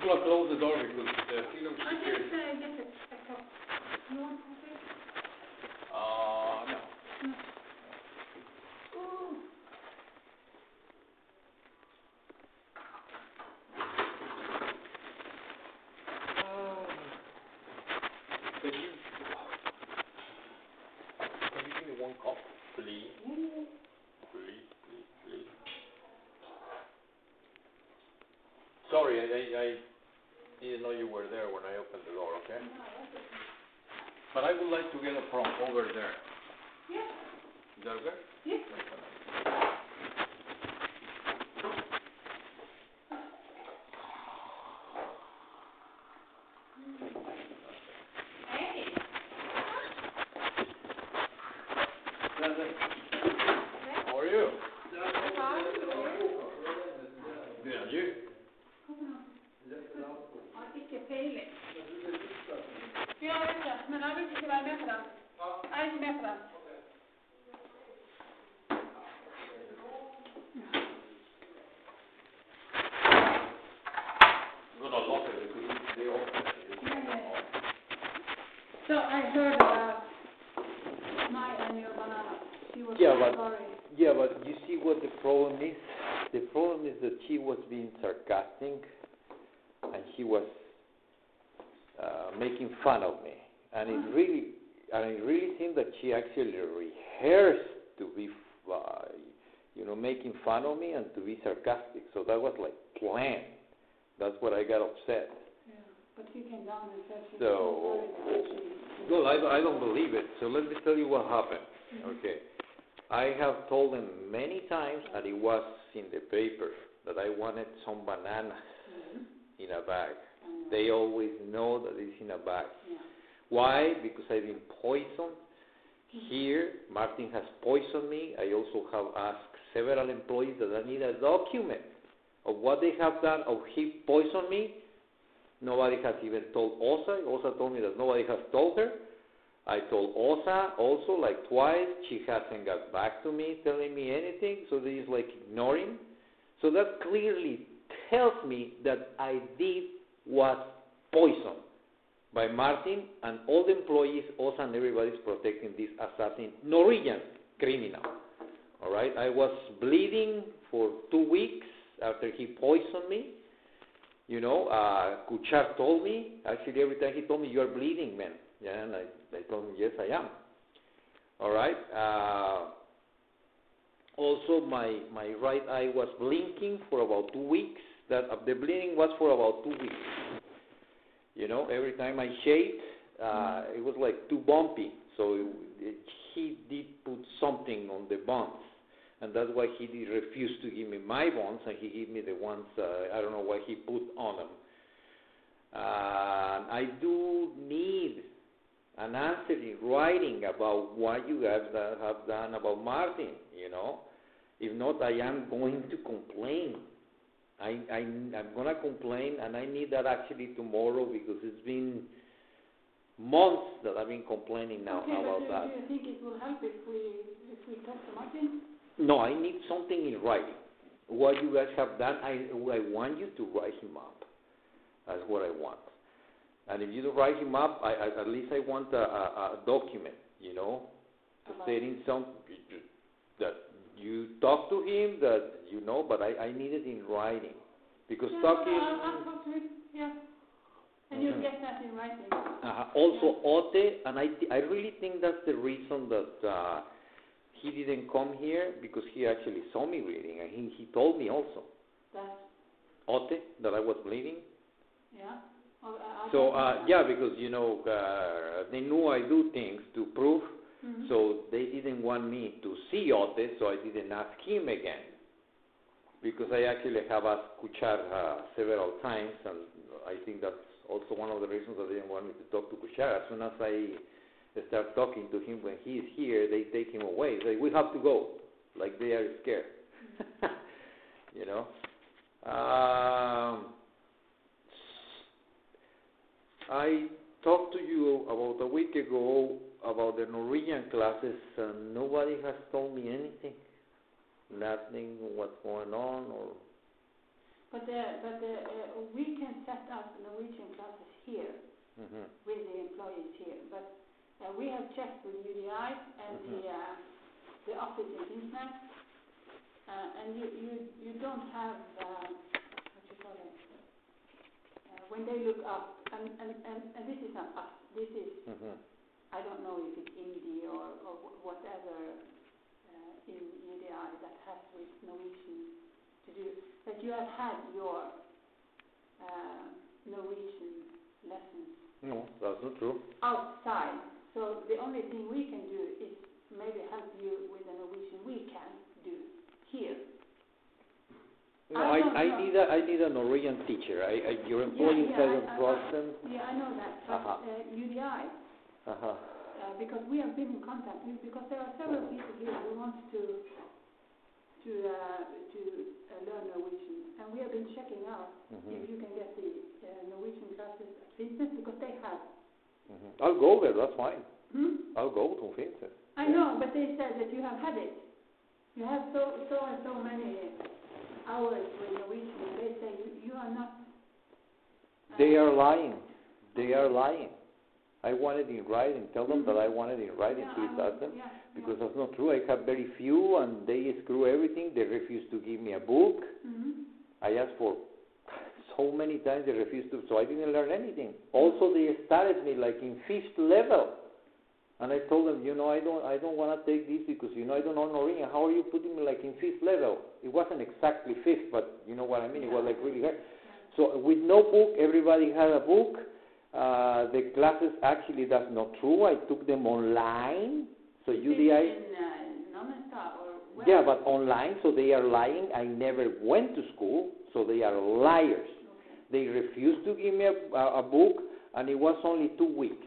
gonna close the door because the film I here. just get it. You want coffee? No. No. Ooh. Can you give me one cup, please? Yeah. Please. Sorry, I didn't know you were there when I opened the door, okay? No, that's okay. But I would like to get it from over there. Yeah. Is that okay? Yeah. Hey. How are you? Hi. Good, and you? Ja, ikke peiling. Ja, jeg vet det, men jeg vil ikke være med på den. Jeg er ikke med på den. I'm gonna lock it because they open it. So I heard Maya and your banana. She was Yeah, so but- sorry. Yeah, but you see what the problem is? The problem is that she was being sarcastic and she was making fun of me. And it really seemed that she actually rehearsed to be, making fun of me and to be sarcastic. So that was like planned. That's what I got upset. Yeah, but she came down and said she was So, so sorry that well, I don't believe it. So let me tell you what happened. Okay. I have told them many times, and it was in the paper, that I wanted some bananas in a bag. They always know that it's in a bag. Yeah. Why? Because I've been poisoned. Here, Martin has poisoned me. I also have asked several employees that I need a document of what they have done, of he poisoned me. Nobody has even told Osa. Osa told me that nobody has told her. I told Osa also like twice. She hasn't got back to me telling me anything. So this is like ignoring. So that clearly tells me that I did was poisoned by Martin and all the employees, Osa and everybody is protecting this assassin, Norwegian criminal. All right, I was bleeding for 2 weeks after he poisoned me. You know, Kuchar told me, actually every time he told me, you are bleeding, man. Yeah, and I told him, yes, I am. All right. Also, my right eye was blinking for about 2 weeks. The bleeding was for about 2 weeks. You know, every time I shaved, it was like too bumpy. So he did put something on the buns. And that's why he did refuse to give me my bonds, and he gave me the ones, I don't know what he put on them. I do need an answer in writing about what you guys have done about Martin, you know. If not, I am going to complain. I'm going to complain, and I need that actually tomorrow because it's been months that I've been complaining now about that. Do you think it will help if we talk to Martin? No, I need something in writing. What you guys have done, I want you to write him up. That's what I want. And if you don't write him up, at least I want a document, you know, stating that you talk to him, that you know, but I need it in writing. Because talking... I'll talk to him, yeah. And you'll get that in writing. Also, Ote, and I really think that's the reason that he didn't come here, because he actually saw me bleeding, and he told me also. That? Ote, that I was bleeding. Yeah. Yeah, because, you know, they knew I do things to prove, so they didn't want me to see Ote, so I didn't ask him again. Because I actually have asked Kuchar several times, and I think that's also one of the reasons that they didn't want me to talk to Kuchar. As soon as I start talking to him when he is here, they take him away. They say, we have to go, like they are scared. You know? I talked to you about a week ago about the Norwegian classes, and nobody has told me anything. Nothing, what's going on, or But we can set up Norwegian classes here with the employees here. But we have checked with UDI and the office in Kingsland, and you don't have what you call it when they look up and this is not us. This is I don't know if it's Indie or whatever in UDI that has with Norwegian to do. That you have had your Norwegian lessons. No, that's not true. Outside. So the only thing we can do is maybe help you with the Norwegian we can do here. No, I need a Norwegian teacher. Your employees haven't trust them. Yeah, I know that. But UDI, because we have been in contact with, because there are several people here who want to learn Norwegian, and we have been checking out if you can get the Norwegian classes at Finnsnes, because they have. I'll go there. That's fine. I'll go to Finnsnes. I know, but they said that you have had it. You have so and so many hours with Norwegian, and they say you are not. They are lying. They are lying. I want it in writing. Tell them that I want it in writing, please ask them. Because that's not true. I have very few, and they screw everything. They refuse to give me a book. I asked for so many times, they refused to, so I didn't learn anything. Also, they started me like in 5th level. And I told them, I don't want to take this because, I don't know Norwegian. How are you putting me like in 5th level? It wasn't exactly 5th, but you know what I mean? It was like really hard. So with no book, everybody had a book. The classes, actually, that's not true. I took them online. So UDI... In Nonestad or where? Yeah, but online, so they are lying. I never went to school, so they are liars. They refused to give me a book, and it was only 2 weeks.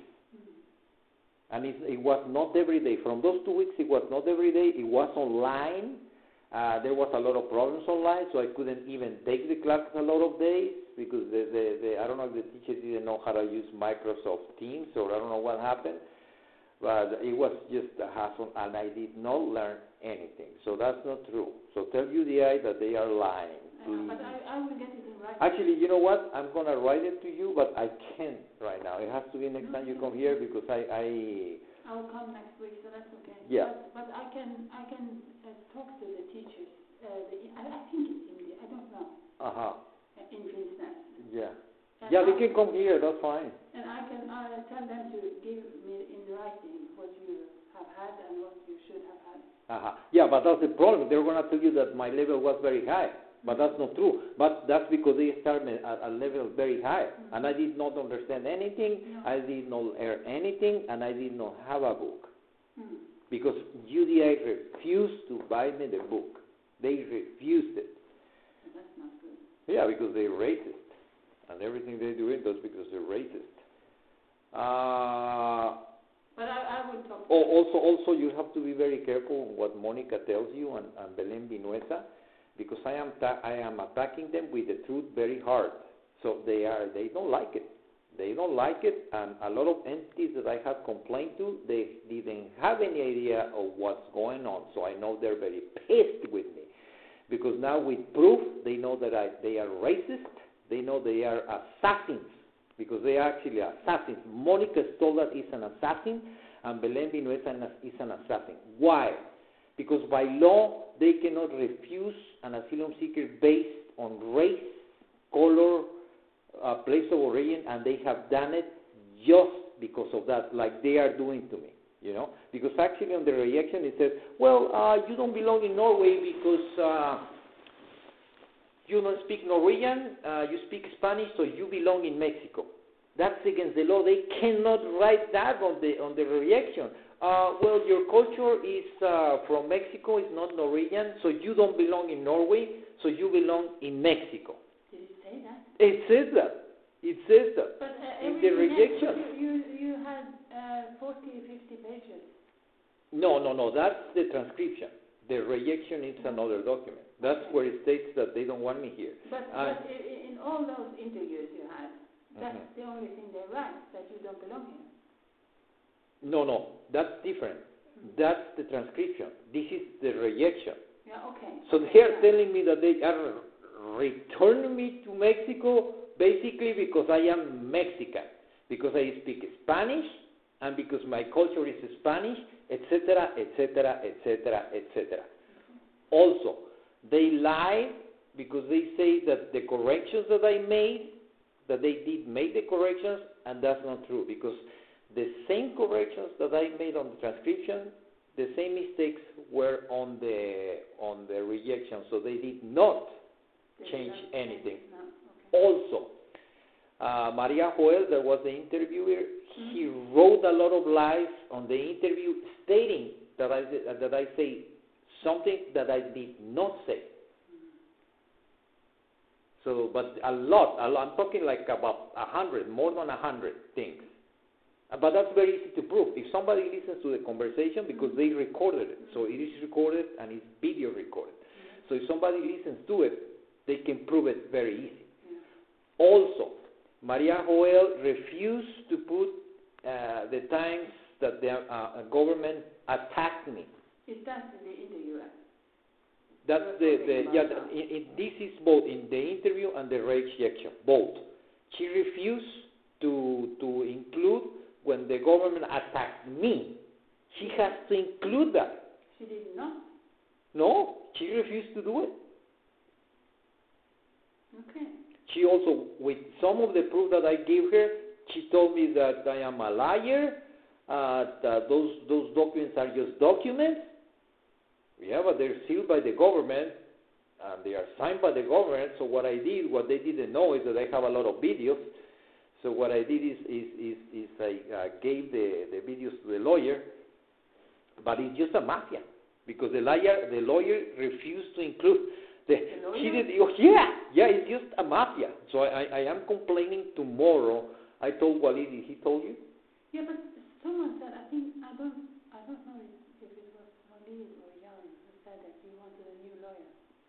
And it was not every day. From those 2 weeks, it was not every day. It was online. There was a lot of problems online, so I couldn't even take the class a lot of days because I don't know if the teacher didn't know how to use Microsoft Teams, or I don't know what happened. But it was just a hassle, and I did not learn anything. So that's not true. So tell UDI that they are lying. But I will get it in writing. Actually, you know what? I'm going to write it to you, but I can't right now. It has to be next time you come here because I will come next week, so that's okay. Yeah. But I can talk to the teachers. I think it's India. I don't know. In Finnsnes. Yeah. And they can come here. That's fine. And I can tell them to give me in writing what you have had and what you should have had. Yeah, but that's the problem. They're going to tell you that my level was very high. But that's not true. But that's because they started at a level very high. And I did not understand anything. No. I did not learn anything. And I did not have a book. Because UDI refused to buy me the book. They refused it. That's not good. Yeah, because they're racist. And everything they do it does because they're racist. But I will talk. Also, you have to be very careful on what Monica tells you and Belén Vinuesa, because I am attacking them with the truth very hard. So they don't like it. They don't like it, and a lot of entities that I have complained to, they didn't have any idea of what's going on. So I know they're very pissed with me, because now with proof, they know that they are racist. They know they are assassins, because they are actually assassins. Monica Stoddard is an assassin, and Belén Vinuesa is an assassin. Why? Because by law, they cannot refuse an asylum seeker based on race, color, place of origin, and they have done it just because of that, like they are doing to me, Because actually on the reaction it says, well, you don't belong in Norway because you don't speak Norwegian, you speak Spanish, so you belong in Mexico. That's against the law. They cannot write that on the reaction. Well, your culture is from Mexico, it's not Norwegian, so you don't belong in Norway, so you belong in Mexico. Did it say that? It says that. It says that. But in the rejection. You had 40, 50 pages. No, that's the transcription. The rejection is another document. That's where it states that they don't want me here. But in all those interviews you had, that's the only thing they write, that you don't belong here. No, that's different. That's the transcription. This is the rejection. Yeah, okay. So they are telling me that they are return me to Mexico basically because I am Mexican, because I speak Spanish, and because my culture is Spanish, etc., etc., etc., etc. Also, they lie because they say that the corrections that I made, that they did make the corrections, and that's not true, because the same corrections that I made on the transcription, the same mistakes were on the rejection, so they did not change anything. No. Okay. Also, Maria Joel, that was the interviewer, he wrote a lot of lies on the interview stating that I say something that I did not say. So, but a lot, I'm talking like about 100, more than 100 things. But that's very easy to prove. If somebody listens to the conversation, because they recorded it, so it is recorded and it's video recorded. So if somebody listens to it, they can prove it very easy. Also, Maria Joel refused to put the times that the government attacked me. Is that in the interview? That's this is both in the interview and the rejection, both. She refused to include when the government attacked me. She has to include that. She did not? No, she refused to do it. Okay. She also, with some of the proof that I gave her, she told me that I am a liar, that those documents are just documents. Yeah, but they're sealed by the government, and they are signed by the government. So what they didn't know is that I have a lot of videos. So what I did is I gave the videos to the lawyer, but it's just a mafia, because the lawyer refused to include the lawyer? She did, it's just a mafia. So I am complaining tomorrow. I told Walid, he told you? Yeah, but someone said, I don't know if it was Walid or Jan who said that he wanted a new lawyer.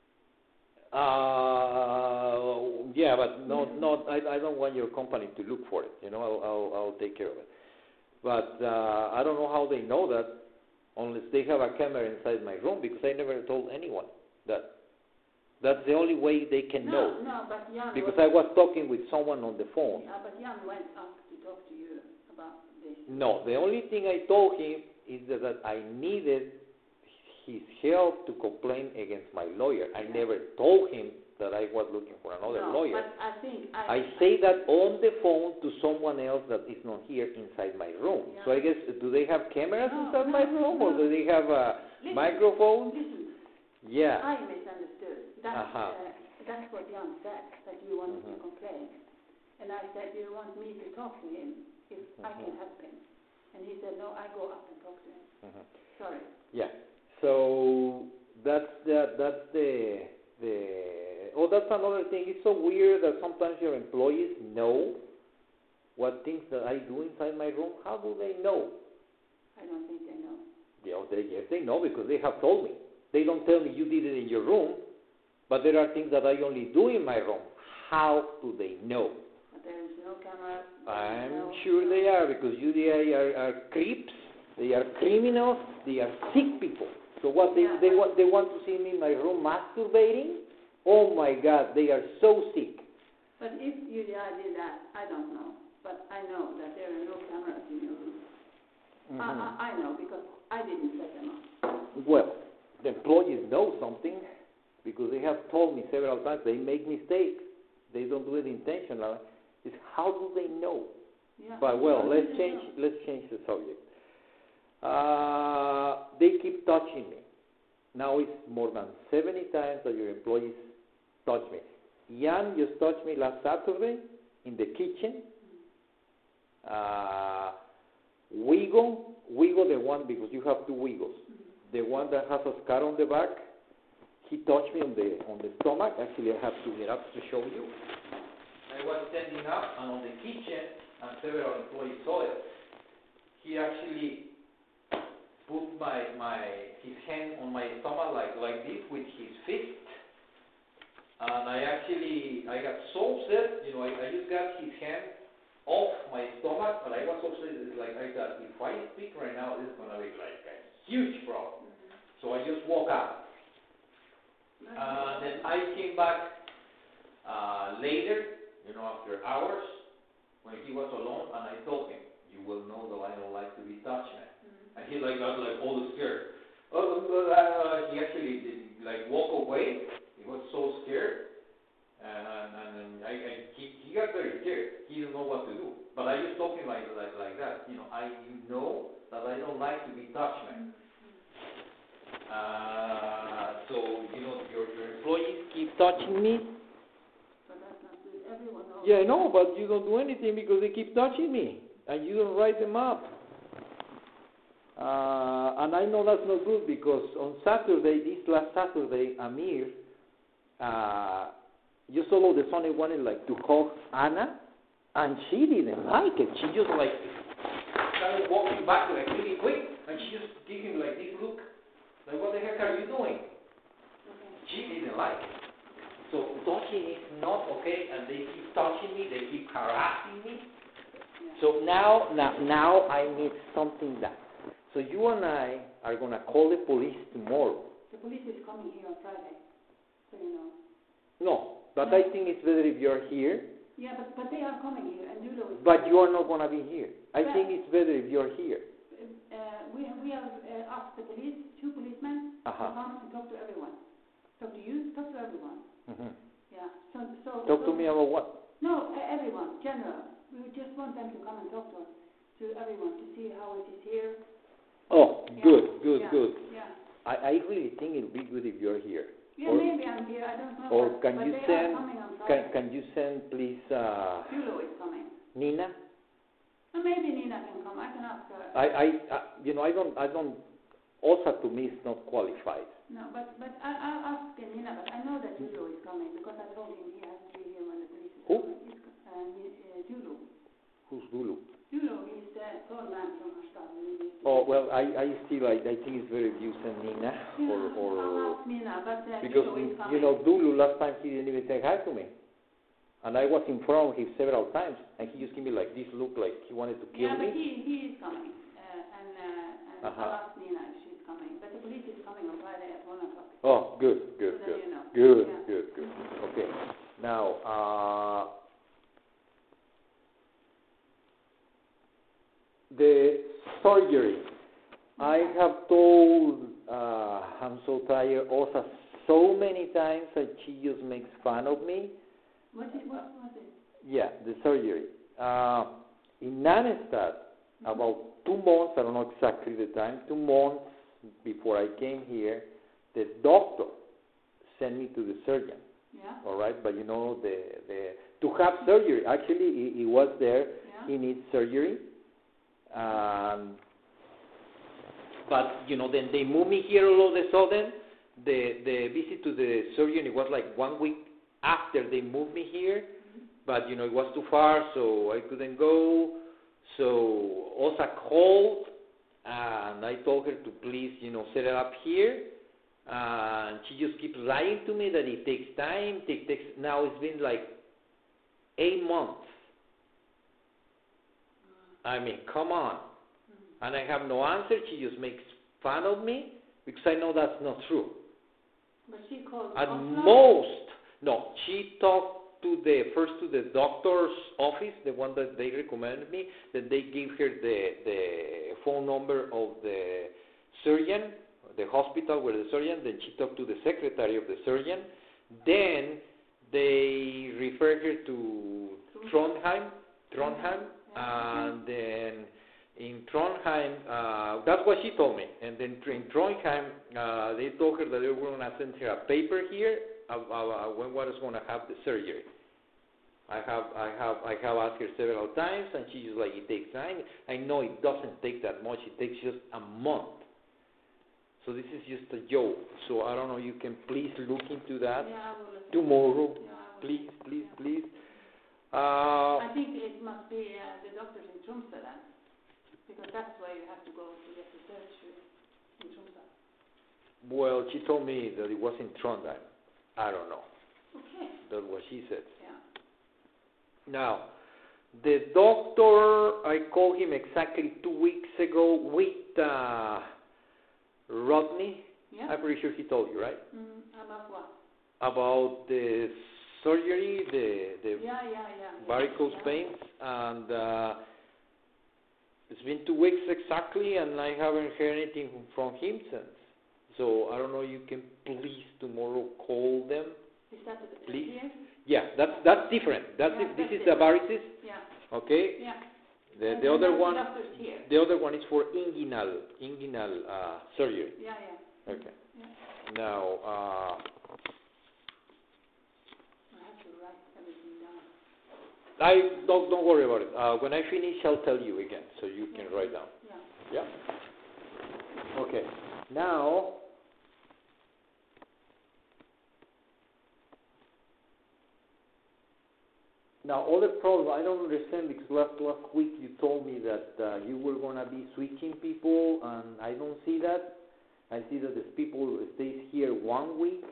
Yeah, but no, I don't want your company to look for it. You know, I'll take care of it. But I don't know how they know that, unless they have a camera inside my room, because I never told anyone that. That's the only way they can know. No, but Jan because I was talking with someone on the phone. Yeah, but Jan went up to talk to you about this. No, the only thing I told him is that I needed his help to complain against my lawyer. I never told him that I was looking for another lawyer. But I think I say that on the phone to someone else that is not here inside my room. Yeah. So I guess, do they have cameras inside my room, or do they have microphones? Listen, Yeah. I misunderstood. That's what Jan said, that you wanted to complain. And I said, you want me to talk to him if I can help him. And he said, no, I go up and talk to him. Sorry. Yeah. So that's another thing. It's so weird that sometimes your employees know what things that I do inside my room. How do they know? I don't think they know. Yes, they know, because they have told me. They don't tell me you did it in your room, but there are things that I only do in my room. How do they know? But there is no camera. I'm sure they are, because UDI are creeps, they are criminals, they are sick people. So what they want to see me in my room masturbating? Oh my God, they are so sick. But if UDI did that, I don't know. But I know that there are no cameras in your room. I know, because I didn't set them up. Well, the employees know something, because they have told me several times they make mistakes. They don't do it intentionally. It's how do they know? Yeah. But well, let's change the subject. They keep touching me. Now it's more than 70 times that your employees touch me. Jan just touched me last Saturday in the kitchen. Wigo, the one, because you have two Wigos. The one that has a scar on the back, he touched me on the stomach. Actually, I have to get up to show you. I was standing up, and on the kitchen, and several employees saw it. He actually put his hand on my stomach like this with his fist, and I got so upset. I just got his hand off my stomach, but I was so upset. Like I thought, if I speak right now, this is gonna be like a huge problem. So I just woke up. Then I came back later, after hours, when he was alone, and I told him, you will know that I don't like to be touched, man. And he got all scared. He actually did, walk away. He was so scared, and he got very scared. He didn't know what to do. But I just told him like that. I know that I don't like to be touched, man. So your employees keep touching me. But that's not good. Everyone knows. Yeah, I know, but you don't do anything because they keep touching me, and you don't write them up. And I know that's not good because on Saturday, this last Saturday, Amir, just all of a sudden wanted to hug Anna, and she didn't like it. She just started walking back really quick, and she just gave him this look, what the heck are you doing? She didn't like it. So touching is not okay, and they keep touching me, they keep harassing me. So now I need something done. So you and I are going to call the police tomorrow. The police is coming here on Friday, so you know. No, but I think it's better if you're here. Yeah, but they are coming here, and Judo is. But you are not going to be here. I think it's better if you're here. We have asked the police, 2 policemen, to come and talk to everyone. Talk to you, talk to everyone. Mm-hmm. Yeah. So. Talk to me about what? No, everyone, general. We just want them to come and talk to everyone to see how it is here. Oh, good. Yeah. I really think it would be good if you're here. Yeah, maybe I'm here. I don't know. Or can but you they send? are coming on Friday. Can you send, please? Julo is coming. Nina. Maybe Nina can come. I can ask her. I don't. OSA to me is not qualified. No, but I'll ask Nina. But I know that Julo is coming because I told him he has to be here when the police is coming. Julo. Who's Dulu? Julo, he's the tall man from Harstad. Oh well, I still I think it's better if you send Nina I'll ask Nina, but because Julo is coming. Dulu last time he didn't even say hi to me, and I was in front of him several times, and he just gave me this look like he wanted to kill me. Yeah, but he is coming, and I'll ask Nina if she's coming. But the police is coming on Friday at 1 o'clock. Oh, good. So then you know. Good. Yeah. Okay, now the surgery. I have told, I'm so tired, Osa so many times that she just makes fun of me. What was it? Yeah, the surgery. In Nanestad, about 2 months, I don't know exactly the time, 2 months before I came here, the doctor sent me to the surgeon. Yeah. All right, but to have surgery, actually, he was there. Yeah. He needs surgery. But then they moved me here all of a sudden. The visit to the surgeon, it was 1 week after they moved me here. Mm-hmm. But it was too far, so I couldn't go. So Osa called, and I told her to please, set it up here. And she just keeps lying to me that it takes time. Now it's been 8 months. I mean, come on. And I have no answer. She just makes fun of me because I know that's not true. But she called. At most, no. She talked first to the doctor's office, the one that they recommended me. Then they gave her the phone number of the surgeon, the hospital where the surgeon. Then she talked to the secretary of the surgeon. Then they referred her to Trondheim. And then in Trondheim, that's what she told me. And then in Trondheim, they told her that they were going to send her a paper here about when was going to have the surgery. I have asked her several times, and she's it takes time. I know it doesn't take that much. It takes just a month. So this is just a joke. So I don't know. You can please look into that tomorrow. Please. I think it must be the doctors in Tromsø then, because that's where you have to go to get the surgery in Tromsø. Well, she told me that it was in Trondheim. I don't know. Okay. That's what she said. Yeah. Now, the doctor, I called him exactly 2 weeks ago with Rodney. Yeah. I'm pretty sure he told you, right? About what? About the surgery, the Yeah. varicose Yeah. veins, and it's been 2 weeks exactly, and I haven't heard anything from him since. So I don't know. You can please tomorrow call them. Is that Please. here? Yeah, that's different. This is the varices. Yeah. Okay. Yeah. The other one. Doctor's here. The other one is for inguinal surgery. Yeah. Okay. Yeah. Now, I have to write everything down. I don't worry about it. When I finish, I'll tell you again, so you can write down. Yeah. Yeah. Okay. Now, other problem I don't understand, because last week you told me that you were gonna be switching people, and I don't see that. I see that the people stays here 1 week.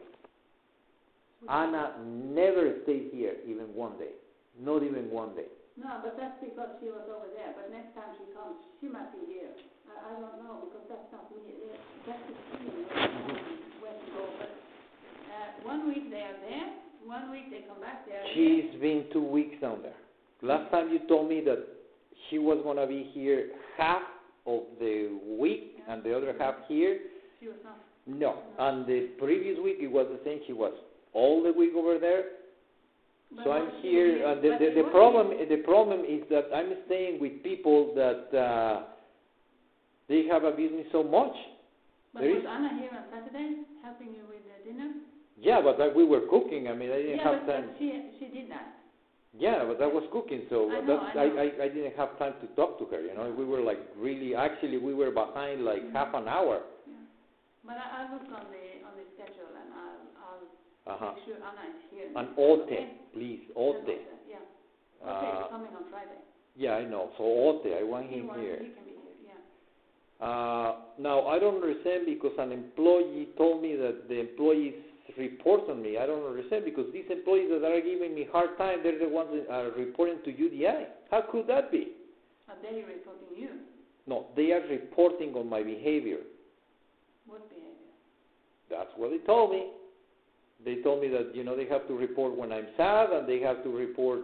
Anna never stayed here even 1 day, not even 1 day. No, but that's because she was over there. But next time she comes, she might be here. I don't know, because that's not me. That's the team where to go. But 1 week they are there. 1 week they come back. They are here. She's been 2 weeks down there. Last time you told me that she was gonna be here half of the week and the other half here. She was not. No, and the previous week it was the same. She was all the week over there. But So I'm was she here, and the problem is that I'm staying with people that they have abused me so much. But was Anna here on Saturday helping you with the dinner? Yeah, but we were cooking. I mean, I didn't have time. But she did that. Yeah, but I was cooking, so I know. I didn't have time to talk to her. You know, we were like really. Actually, we were behind like half an hour. Yeah. But I'll look on the schedule, and I'll make sure Anna is here. And Ote, Okay? please, Ote. Yeah. Okay, he's coming on Friday. Yeah, I know. So Ote, I want him here. He can be here. Yeah. Now I don't understand, because an employee told me that the employees report on me. I don't understand, because these employees that are giving me hard time, they're the ones that are reporting to UDI. How could that be? Are they reporting you? No, they are reporting on my behavior. What behavior? That's what they told me. They told me that, you know, they have to report when I'm sad, and they have to report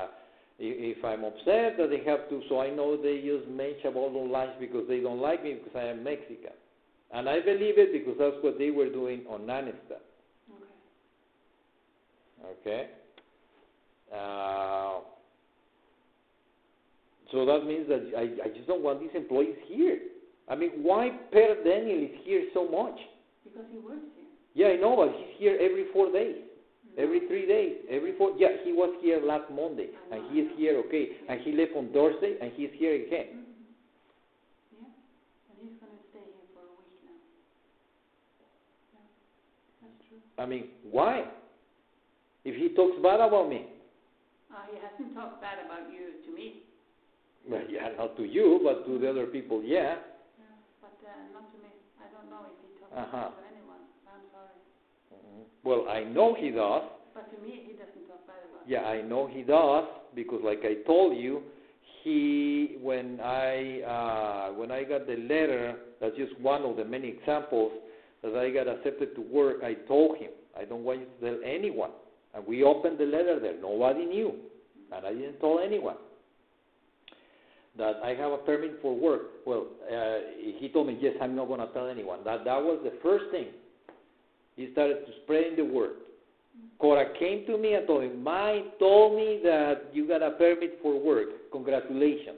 if I'm upset, that they have to. So I know they use mention about lunch because they don't like me because I am Mexican. And I believe it, because that's what they were doing on Nanestad. Okay. So that means that I just don't want these employees here. I mean, why Per Daniel is here so much? Because he works here. Yeah, I know, but he's here every 4 days, every 3 days, every 4. Yeah, he was here last Monday, and he is here, okay, and he left on Thursday, and he's here again. Yeah, and he's going to stay here for a week now. Yeah, that's true. I mean, why? If he talks bad about me. He hasn't talked bad about you to me. Well, yeah, not to you, but to the other people, yeah. Yeah, but not to me. I don't know if he talks bad to anyone. I'm sorry. Well, I know he does. But to me, he doesn't talk bad about Yeah, I know he does, because like I told you, when I got the letter, that's just one of the many examples that I got accepted to work, I told him, I don't want you to tell anyone. And we opened the letter there. Nobody knew. And I didn't tell anyone that I have a permit for work. Well, he told me, yes, I'm not going to tell anyone. That was the first thing. He started to spreading the word. Cora came to me and told me, Mike told me that you got a permit for work. Congratulations.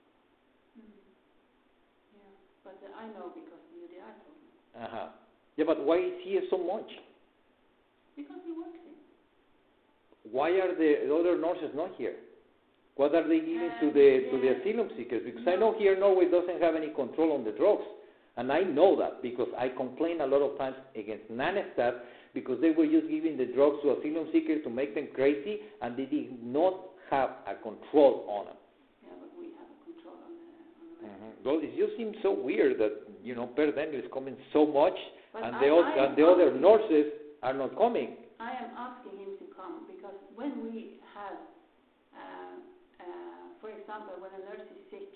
Yeah, but I know because the UDI told me. Yeah, but why is he here so much? Because he works here. Why are the other nurses not here? What are they giving to the asylum seekers? Because I know here Norway doesn't have any control on the drugs. And I know that because I complain a lot of times against Nanestad because they were just giving the drugs to asylum seekers to make them crazy, and they did not have a control on them. Yeah, but we have a control on the Well, it just seems so weird that, you know, Per Daniel is coming so much, but and the other nurses are not coming. I am asking him to come because when we have, for example, when a nurse is sick,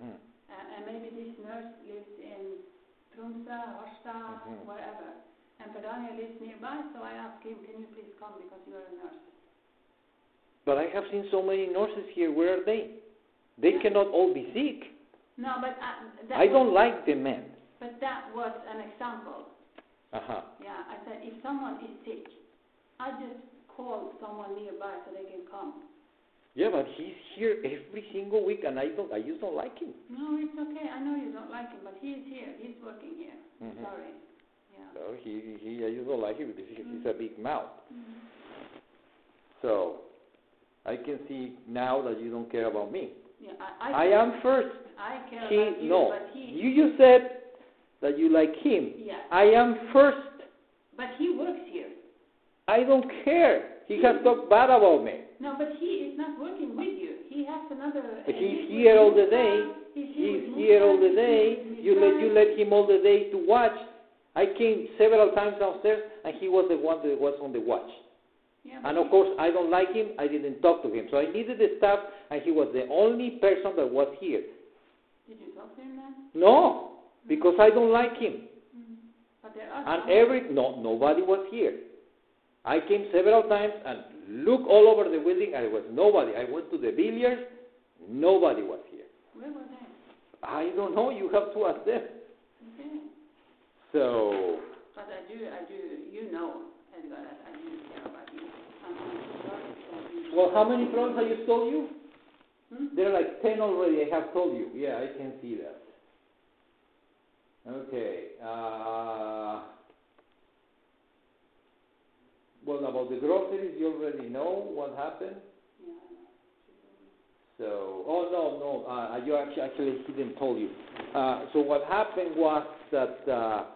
and maybe this nurse lives in Tromsø, Harstad, wherever, and Daniel lives nearby, so I asked him, can you please come because you are a nurse. But I have seen so many nurses here. Where are they? They cannot all be sick. No, but that I don't like the men. But that was an example. Uh-huh. Yeah, I said if someone is sick, I just call someone nearby so they can come. Yeah, but he's here every single week, and I just don't like him. No, it's okay. I know you don't like him, but he is here. He's working here. Mhm. Sorry. Yeah. No, I just don't like him because he's a big mouth. Mhm. So, I can see now that you don't care about me. Yeah, I am first. I care about you, No. but he. You just said that you like him. Yeah. I am first. But he works here. I don't care. He has talked bad about me. No, but he is not working with you. He has another. But he's with here all the Musa, day. He's He's here all the he's day. here with You Musa. let him all the day to watch. I came several times downstairs, and he was the one that was on the watch. Yeah, And of course, I don't like him. I didn't talk to him, so I needed the staff, and he was the only person that was here. Did you talk to him then? No, because I don't like him. Mm. But there are. And nobody was here. I came several times and looked all over the building, and there was nobody. I went to the billiards, nobody was here. Where were they? I don't know. You have to ask them. Okay. So. But I do. You know, Edgar, that I do care about you. Well, how many drones have you told you? Hmm? There are like 10 already. I have told you. Yeah, I can see that. Okay. Well, about the groceries, you already know what happened. Yeah, I know. So, you actually he didn't told you. So what happened was that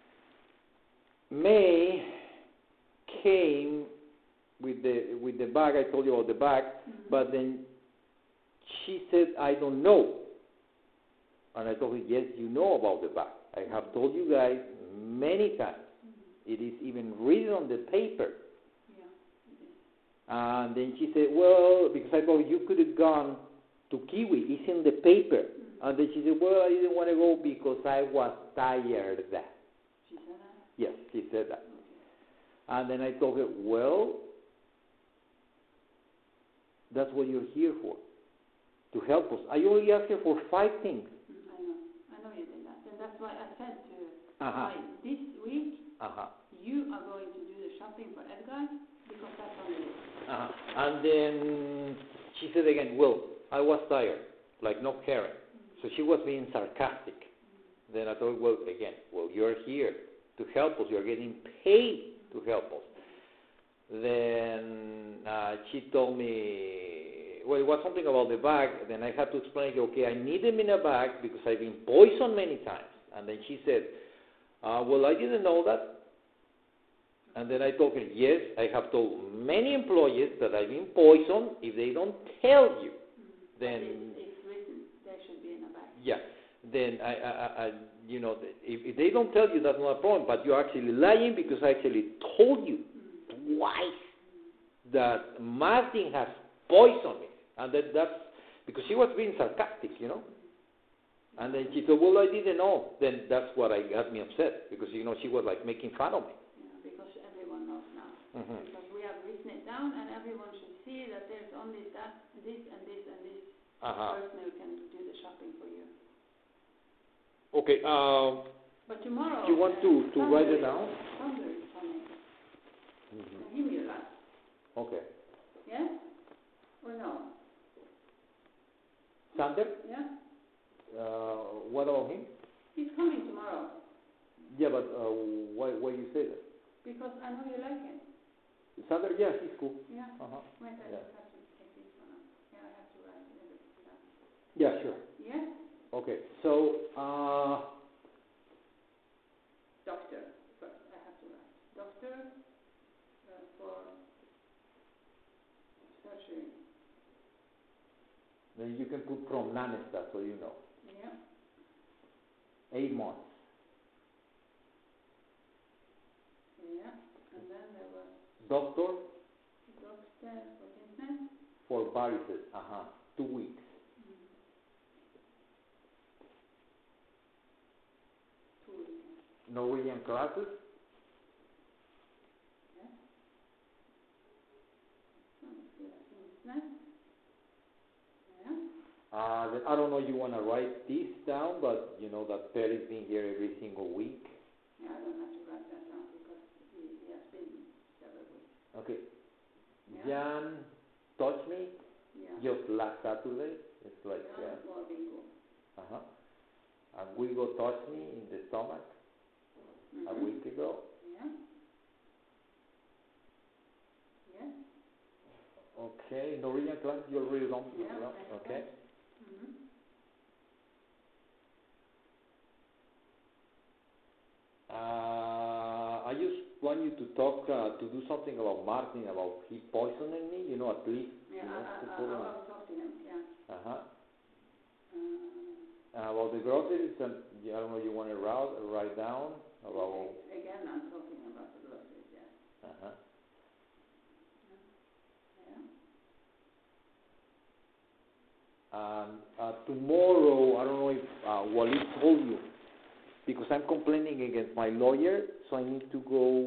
May came with the bag. I told you about the bag, but then she said, "I don't know," and I told her, "Yes, you know about the bag. I have told you guys many times. It is even written on the paper." And then she said, "Well, because I thought you could have gone to Kiwi. It's in the paper." And then she said, "Well, I didn't want to go because I was tired." She said that? Yes, she said that. Okay. And then I told her, "Well, that's what you're here for, to help us. I only asked her for 5 things." I know you did that. And that's why I said to Uh-huh. this week, Uh-huh. you are going to do the shopping for Edgar, because that's on the list. Uh-huh. And then she said again, "Well, I was tired, like not caring." So she was being sarcastic. Then I thought, well, you're here to help us. You're getting paid to help us. Then she told me, well, it was something about the bag. Then I had to explain, okay, I need them in a bag because I've been poisoned many times. And then she said, well, I didn't know that. And then I told her, yes, I have told many employees that I've been poisoned. If they don't tell you, then It's written. They should be in a bag. yeah. Then if they don't tell you, that's not a problem. But you're actually lying because I actually told you twice that Martin has poisoned me, and that's because she was being sarcastic, And then she said, "Well, I didn't know." Then that's what got me upset because she was like making fun of me. Yeah, because everyone knows now. Mm-hmm. Because we have written it down, and everyone should see that there's only this and this and this person who can do the shopping for you. Okay. But tomorrow. Do you want to write it down? Thunder is coming. Mm-hmm. Give me that. Okay. Yes? Or no? Sander? Yeah? What about him? He's coming tomorrow. Yeah, but why you say that? Because I know you like him. Sander, yeah, he's cool. Yeah? Uh-huh. Wait, I Yeah. just have to take this one out. Yeah, I have to write everything down. Yeah, sure. Yes? Okay, so, Doctor. First, I have to write. Doctor for surgery. then you can put from Nanesta, so you know. Yeah. 8 months. Yeah. And then there was Doctor doctor for business. for varices, 2 weeks. 2 weeks. Norwegian classes, Then I don't know you want to write this down, but you know that Perry's been here every single week. Yeah, I don't have to write that down because he has been several weeks. Okay. Yeah. Jan touched me Yeah. just last Saturday. It's like, Yeah, for bingo. uh-huh. And Wilgo touched me in the stomach a week ago. Yeah. Yes. Okay. Norwegian class, you already done? Yeah, well, that's okay. Mm-hmm. I just want you to talk, to do something about Martin, about he poisoning me, you know, at least. Yeah, you know, to I put on. will talk to him, yeah. Uh-huh. Uh, About the groceries, and I don't know, you want to write down about. Again, I'm talking about the groceries, yeah. Uh-huh. Yeah. Tomorrow, I don't know if Walid told you, because I'm complaining against my lawyer, so I need to go